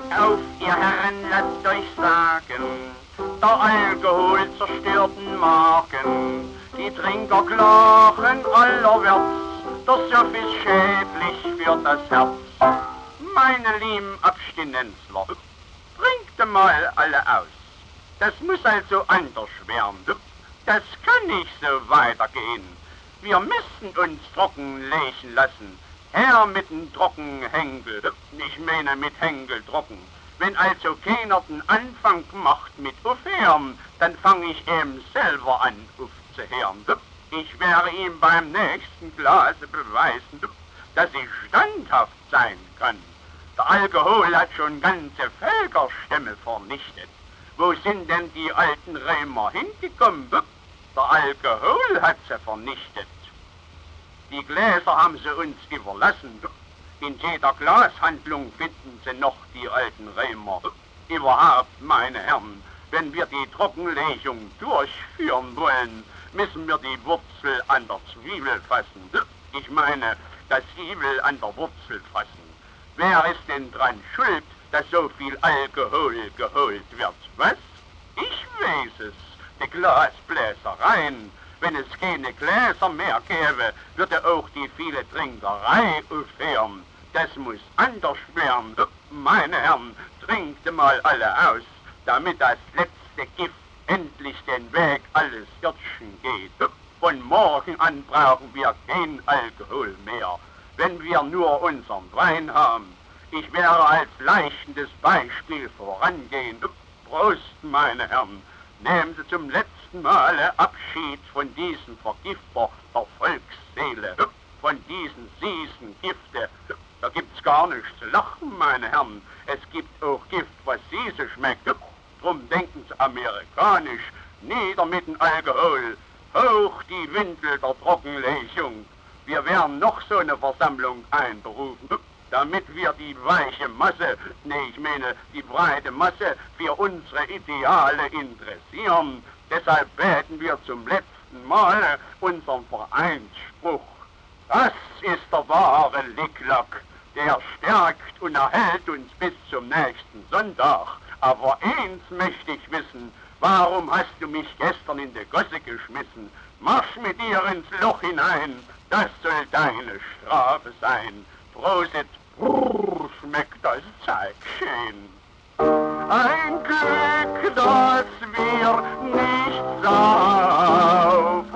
Auf, ihr Herren, lasst euch sagen, der Alkohol zerstört den Magen. Die Trinker klagen allerwärts, der Suff ist schädlich für das Herz. Meine lieben Abstinenzler, trinkt mal alle aus. Das muss also anders werden. Das kann nicht so weitergehen. Wir müssen uns trocken legen lassen. Her mit dem Trockenhenkel, ich meine mit Henkel trocken. Wenn also keiner den Anfang macht mit Aufhören, dann fange ich eben selber an aufzuhören. Ich werde ihm beim nächsten Glase beweisen, dass ich standhaft sein kann. Der Alkohol hat schon ganze Völkerstämme vernichtet. Wo sind denn die alten Römer hingekommen? Der Alkohol hat sie vernichtet. Die Gläser haben sie uns überlassen. In jeder Glashandlung finden sie noch die alten Römer. Überhaupt, meine Herren, wenn wir die Trockenlegung durchführen wollen, müssen wir die Wurzel an der Zwiebel fassen. Ich meine, das Zwiebel an der Wurzel fassen. Wer ist denn dran schuld, dass so viel Alkohol geholt wird? Was? Ich weiß es. Die Glasbläsereien. Wenn es keine Gläser mehr gäbe, würde auch die viele Trinkerei aufhören. Das muss anders werden. Meine Herren, trinkt mal alle aus, damit das letzte Gift endlich den Weg alles Irdschen geht. Von morgen an brauchen wir kein Alkohol mehr, wenn wir nur unseren Wein haben. Ich werde als leichendes Beispiel vorangehen. Prost, meine Herren. Nehmen Sie zum letzten Male Abschied von diesem Vergifter der Volksseele, von diesen süßen Gifte. Da gibt's gar nichts zu lachen, meine Herren. Es gibt auch Gift, was süße schmeckt. Drum denken Sie amerikanisch, nieder mit dem Alkohol, hoch die Windel der Trockenlegung. Wir werden noch so eine Versammlung einberufen, damit wir die weiche Masse, ich meine die breite Masse für unsere Ideale interessieren. Deshalb beten wir zum letzten Mal unseren Vereinsspruch. Das ist der wahre Licklock, der stärkt und erhält uns bis zum nächsten Sonntag. Aber eins möchte ich wissen, warum hast du mich gestern in die Gosse geschmissen? Marsch mit dir ins Loch hinein, das soll deine Strafe sein. Prosit, brrr, schmeckt das Zeug schön. Ein Glück, dass wir nicht saufen.